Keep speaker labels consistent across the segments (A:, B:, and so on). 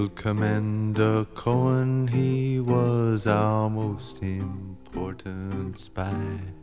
A: Field Commander Cohen, he was our most important spy.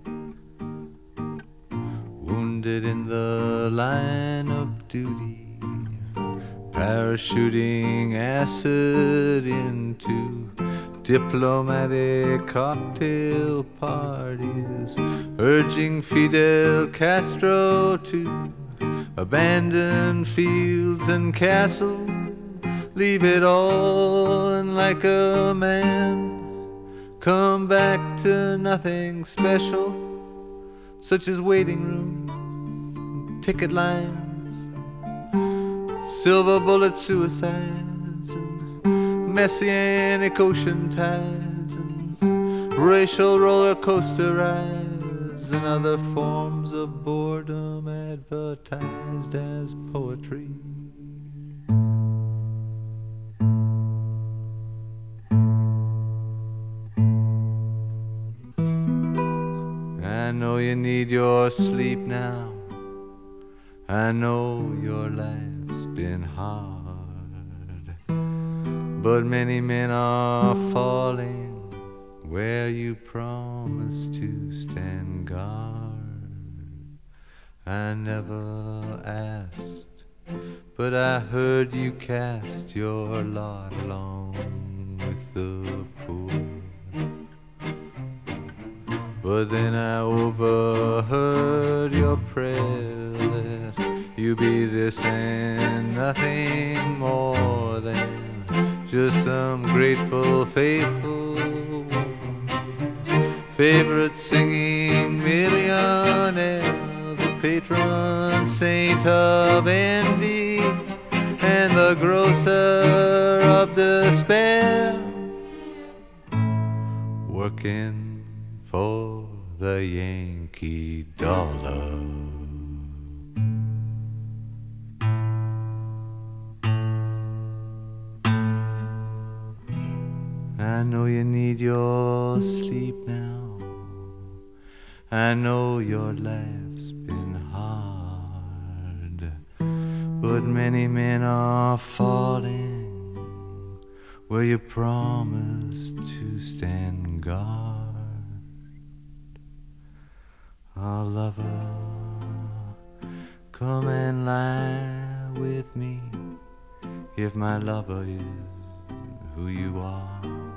A: Wounded in the line of duty, parachuting acid into diplomatic cocktail parties, urging Fidel Castro to abandon fields and castles, leave it all, and like a man come back to nothing special, such as waiting rooms, ticket lines, silver bullet suicides, and messianic ocean tides, and racial roller coaster rides, and other forms of boredom advertised as poetry. I know you need your sleep now. I know your life's been hard, but many men are falling where you promised to stand guard. I never asked, but I heard you cast your lot along with the poor. But then I overheard your prayer that you be this and nothing more than just some grateful, faithful woman, favorite singing millionaire, the patron saint of envy, and the grocer of despair, working for the Yankee dollar. I know you need your sleep now. I know your life's been hard, but many men are falling where you promised to stand guard. Oh, lover, come and lie with me, if my lover is who you are,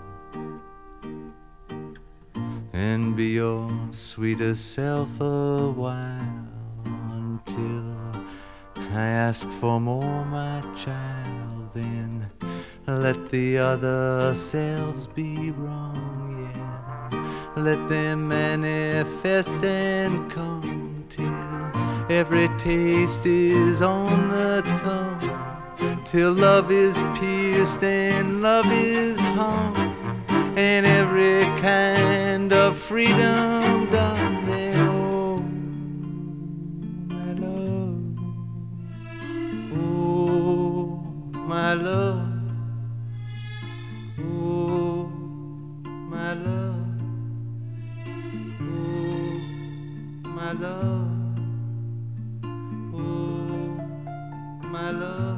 A: and be your sweetest self a while, until I ask for more, my child. Then let the other selves be wrong, yeah. Let them manifest and come till every taste is on the tongue, till love is pierced and love is hung, and every kind of freedom done. Then, oh, my love, oh, my love, oh, my love, my love, oh, my love.